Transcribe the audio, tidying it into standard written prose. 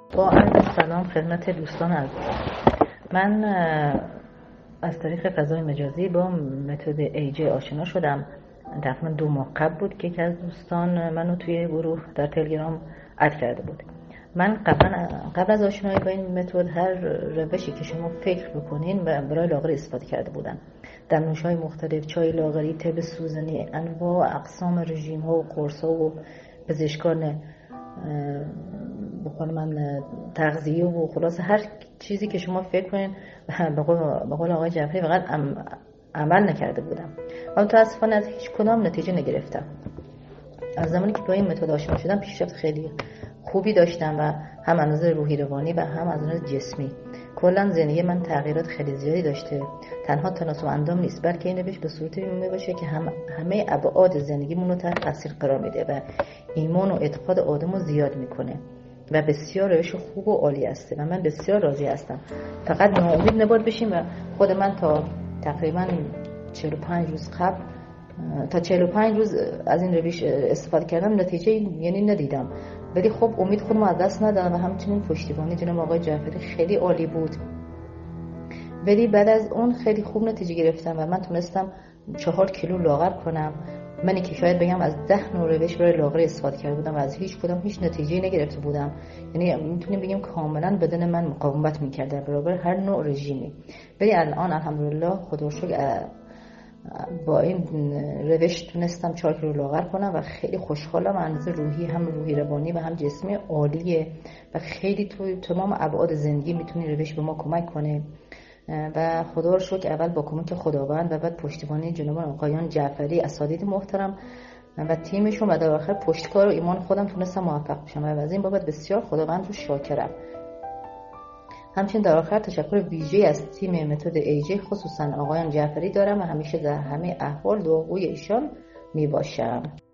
با عرض سلام خدمت دوستان عزیز. من از طریق فضای مجازی با متد AJ آشنا شدم. تقریبا 2 ماه قبل بود که یکی از دوستان منو توی گروه در تلگرام اد کرده بود. من قبل از آشنایی با این متد هر روشی که شما فکر بکنین برای لاغری استفاده کرده بودم. دمنوش‌های مختلف، چای لاغری، تب سوزنی، انواع اقسام رژیم ها و قرص ها و پزشکان بقول من تغذیه و خلاص هر چیزی که شما فکر کنین به قول آقای جعفری فقط عمل نکرده بودم و متاسفانه از هیچ کدام نتیجه نگرفتم. از زمانی که با این متد آشنا شدم پیشرفت خیلی خوبی داشتم و هم از نظر روحی روانی و هم از نظر جسمی. کلا زندگی من تغییرات خیلی زیادی داشته. تنها تناسب اندام نیست، بلکه این روش به صورتی میمونه باشه که همه ابعاد زندگیمون رو تحت تاثیر قرار میده و ایمان و اعتقاد آدمو زیاد میکنه و بسیار روش خوب و عالی است و من بسیار راضی هستم. فقط ناامید نباید بشیم و خود من تا تقریبا 45 روز قبل تا 45 روز از این روش استفاده کردم، نتیجه یعنی ندیدم، ولی خب امید خودم از دست ندادم و همچنین پشتیبانی جناب آقای جعفری خیلی عالی بود. ولی بعد از اون خیلی خوب نتیجه گرفتم و من تونستم 4 کیلو لاغر کنم. منی که شاید بگم از 10 نوع روش برای لاغری استفاده کرده بودم و از هیچ کدام هیچ نتیجه نگرفته بودم. یعنی میتونیم بگیم کاملا بدن من مقاومت میکرد در برابر هر نوع رژیمی. ولی الان الحمدلله خدا رو شکر با این روش تونستم 4 کیلو لاغر کنم و خیلی خوشحالم. اندازه روحی هم روحی روانی و هم جسمی عالیه و خیلی توی تمام ابعاد زندگی میتونه روش به ما کمک کنه و خدا رو شکر اول با کمک خداوند و بعد پشتیبانی جناب آقایان جعفری اساتید محترم و تیمشون و در آخر پشتکار و ایمان خودم تونستم موفق بشم و از این بابت بسیار خداوند رو شاکرم. همچنین در آخر تشکر ویژه‌ای از تیم متد AJ خصوصا آقایان جعفری دارم و همیشه در همه احوال دعاگوی ایشان می باشم.